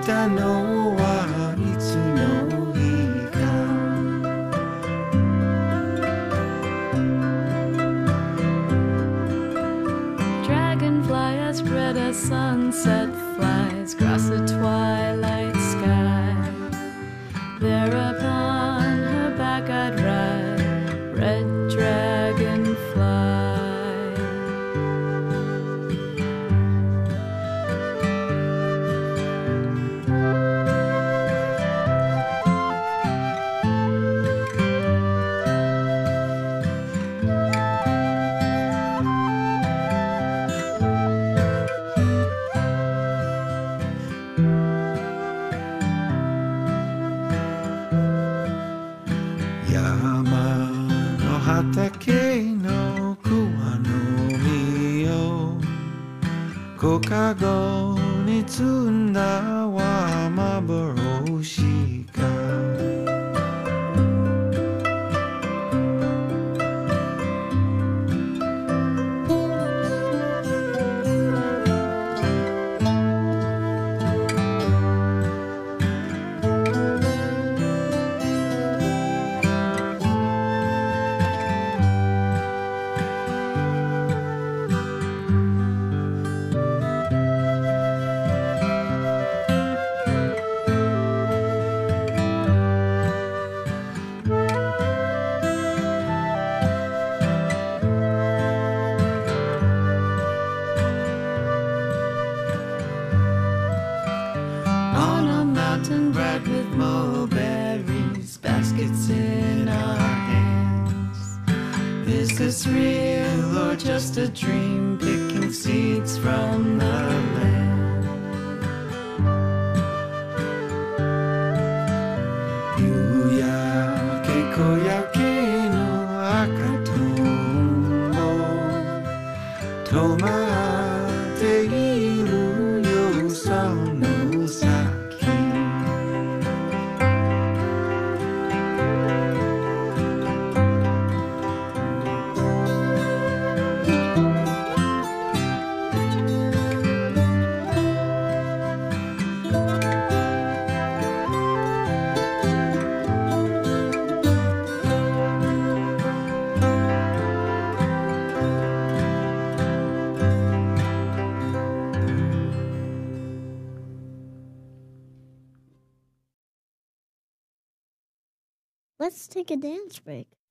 たのはいつの日か。 Dragonfly as red as sunset flies across the twilight sky. There upon her back I'd ride, red dragonfly. Yama no hatake no kuwa no mi o Kokago ni tsunda wa maboroshi ka. On a mountain bright with mulberries, baskets in our hands. Is this real or just a dream, picking seeds from the land? Yuyake koyake no akatombo tomate iru yo sono saki. Let's take a dance break.